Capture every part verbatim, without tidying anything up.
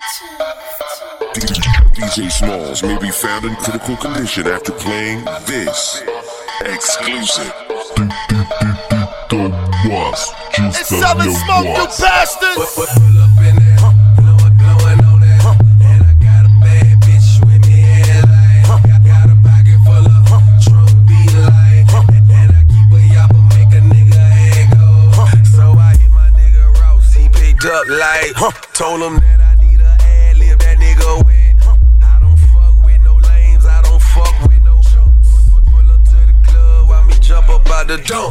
D J Smalls may be found in critical condition after playing this exclusive. The was just it's Southern Smoke, you bastards! Pull up in there, blowin', blowin' on that, and I got a bad bitch with me in like, got a pocket full of trunk beat like, and I keep a yapper, make a nigga head go. So I hit my nigga Ross, he picked up like, told him that I need a ad lib, that nigga went. I don't fuck with no lames, I don't fuck with no chumps. Pull up to the club, while me jump up out the dump.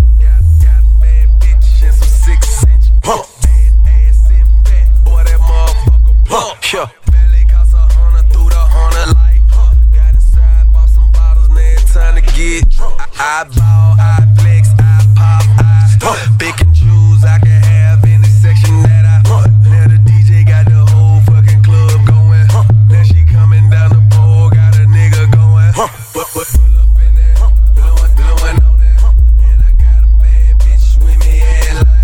Pump, ass in fat, boy that motherfucker pump. Yeah, belly cost a hundred through the hundred light. Got inside, bought some bottles, man, time to get drunk. I, I ball, I flex, I pop, I stunt. Pick and choose, I can have any section that I want. Now the D J got the whole fucking club going. Now she coming down the pole, got a nigga going. But, but, pull up in there, blowin', blowin' on that, and I got a bad bitch with me and like.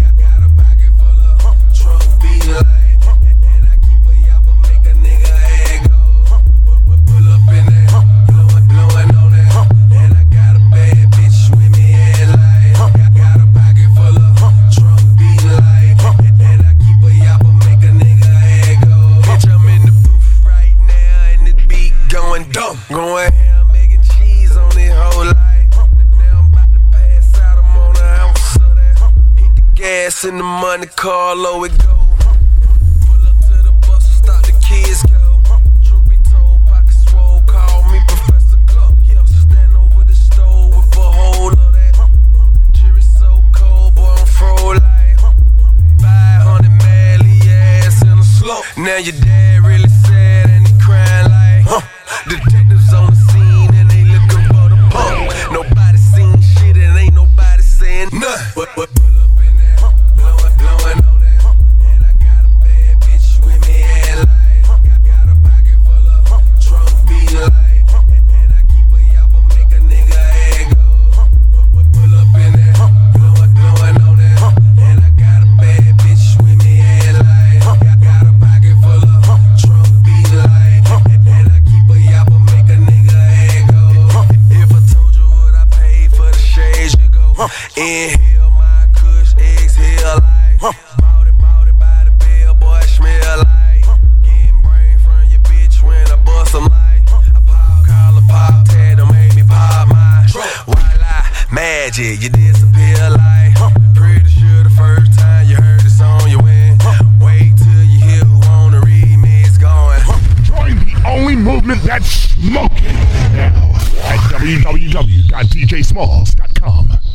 And I keep a yapper, make a nigga head go. Pull up in there, blowin', blowin' on that, and I got a bad bitch with me and like, got a pocket full of trunk beat like, and I keep a yapper, make a nigga head go. Bitch, I'm in the booth right now, and the beat going dumb, going ham, making cheese on it whole life. Now I'm about to pass out, I'm on an ounce of that. Hit the gas in the money car, low it go. Kids go. Truth be told, pocket swole, call me Professor Club. Yeah, stand over the stove with a whole of that. Jury so cold, boy, I'm fro like five hundred Mally ass in a slope. Now your dad really sad and he crying like huh. Detectives on the scene and they looking for the pump. Nobody seen shit and ain't nobody saying nothing. But, but pull up in there, blowin', blowin' on that, and I got a bad bitch with me and like. And I keep a yapper, make a nigga head go. Pull up in there, blowin', blowin' on that, and I got a bad bitch with me and like, got a pocket full of trunk beat like, and I keep a yapper, make a nigga head go. If I told you what I paid for the shades, you go. Inhale my kush, exhale like, bought it, bought it by the bill, boy, smell like, getting brain from your bitch when I bust them like. Pop tag, don't make me pop my voila, magic, you disappear like pretty sure the first time you heard the song you went. Wait till you hear who on the remix going. Join the only movement that's smoking now at w w w dot d j smalls dot com.